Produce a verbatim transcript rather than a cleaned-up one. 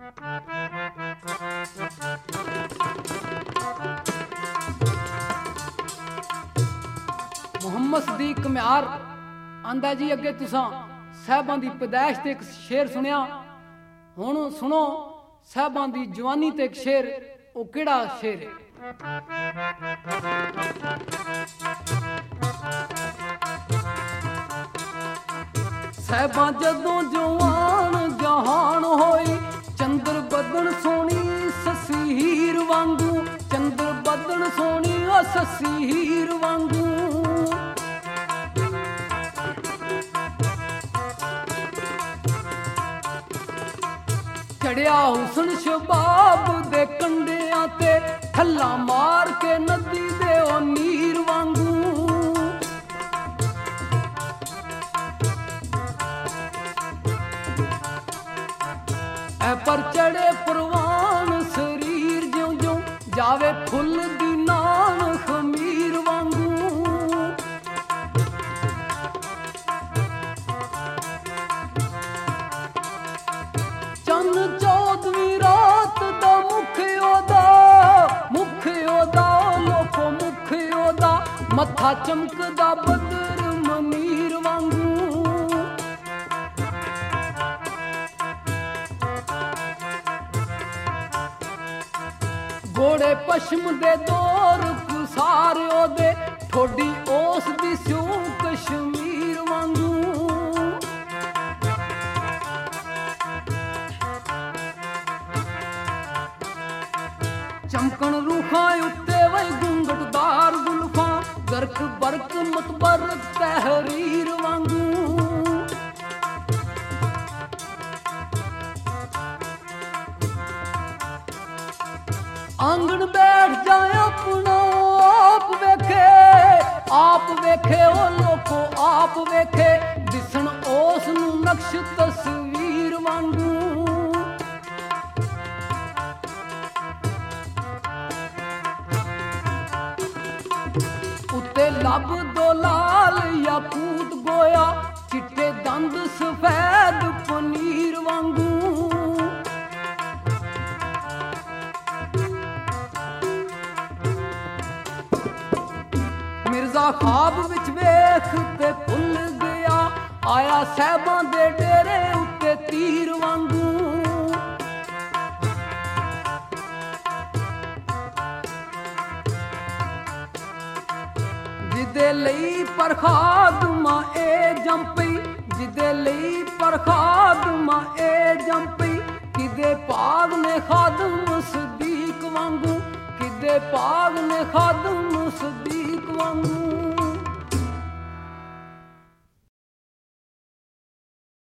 ਮੁਹੰਮਦ ਸਦੀਕ ਘੁਮਿਆਰ ਆਂਦਾ ਜੀ ਅੱਗੇ ਤੁਸਾਂ ਸਾਹਿਬਾਂ ਦੀ ਪੈਦਾਇਸ਼ ਤੇ ਇੱਕ ਸ਼ੇਰ ਸੁਣਿਆ, ਹੁਣ ਸੁਣੋ ਸਾਹਿਬਾਂ ਦੀ ਜਵਾਨੀ ਤੇ ਇੱਕ ਸ਼ੇਰ। ਉਹ ਕਿਹੜਾ ਸ਼ੇਰ? ਸਾਹਿਬਾਂ ਜਦੋਂ ਜਵਾਨ ਜਹਾਨ ਹੋਈ, ਚੰਦਰ ਬਦਨ ਸੋਹਣੀ ਸੱਸੀ ਹੀਰ ਵਾਂਗੂ, ਚੰਦਰ ਬਦਨ ਸੋਹਣੀ ਆ ਸੱਸੀ ਹੀਰ ਵਾਂਗੂ। ਚੜਿਆ ਹੁਸਨ ਸ਼ਬਾਬ ਦੇ ਕੰਢਿਆਂ ਤੇ, ਠੱਲਾ ਮਾਰ ਕੇ ਨਦੀ ਦੇ ਉਹ ਨੀਰ ਵਾਂਗੂ। ਐ ਪਰ ਚੜੇ ਪ੍ਰਵਾਨ ਸਰੀਰ ਜਿਉਂ ਜਿਉਂ ਜਾਵੇ ਫੁੱਲ ਦੀ ਨਾਨ ਖਮੀਰ ਵਾਂਗੂ। ਚੰਨ ਚੌਦਵੀਂ ਰਾਤ ਦਾ ਮੁਖ ਉਹਦਾ, ਮੁਖ ਉਹਦਾ ਲੋਕੋ ਮੁਖ ਉਹਦਾ, ਮੱਥਾ ਚਮਕਦਾ ਬਦਰ ਮਨੀਰ ਵਾਂਗੂ। ਗੋੜੇ ਪਸ਼ਮ ਦੇ ਦੌਰ ਕੁਸਾਰ ਉਹਦੇ, ਠੋਡੀ ਉਸ ਦੀ ਸਿਉ ਕਸ਼ਮੀਰ ਵਾਂਗੂ। ਚਮਕਣ ਰੂਹਾਂ ਉੱਤੇ ਵਈ ਗੁੰਗਟਦਾਰ ਗੁਲਫਾਂ, ਗਰਕ ਬਰਕ ਮਤਬਰਕ ਤਹਿਰੀਰ ਵਾਂਗੂ। ਆਂਗਣ ਬੈਠ ਜਾ ਆਪਣਾ ਆਪ ਵੇਖੇ, ਆਪ ਵੇਖੇ ਉਹ ਲੋਕੋ ਆਪ ਵੇਖੇ, ਦਿਸਣ ਉਸ ਨੂੰ ਨਕਸ਼ ਤਸਵੀਰ ਵਾਂਗੂ। ਉੱਤੇ ਲੱਭ ਦੋ ਲਾਲ ਯਾਕੂਤ ਗੋਇਆ, ਚਿੱਟੇ ਦੰਦ ਸਫੈਦ ਪਨੀਰ ਵਾਂਗੂ। ਮਿਰਜ਼ਾ ਖਾਬ ਵਿੱਚ ਵੇਖ ਤੇ ਭੁੱਲ ਗਿਆ, ਆਇਆ ਸਾਹਿਬਾਂ ਦੇ ਡੇਰੇ ਉੱਤੇ ਤੀਰ ਵਾਂਗੂ। ਜਿਹਦੇ ਲਈ ਪਰਖਾਦਮਾ ਇਹ ਜੰਪਈ, ਜਿਹਦੇ ਲਈ ਪਰਖਾਦਮਾ ਇਹ ਜੰਪਈ, ਕਿਦੇ ਪਾਗ ਨੇ ਖਾਦਮ ਸਦੀਕ ਵਾਂਗੂ, ਕਿਦੇ ਪਾਗ ਨੇ ਖਾਦਮ ਸਦੀਕ ਵਾਂਗੂ।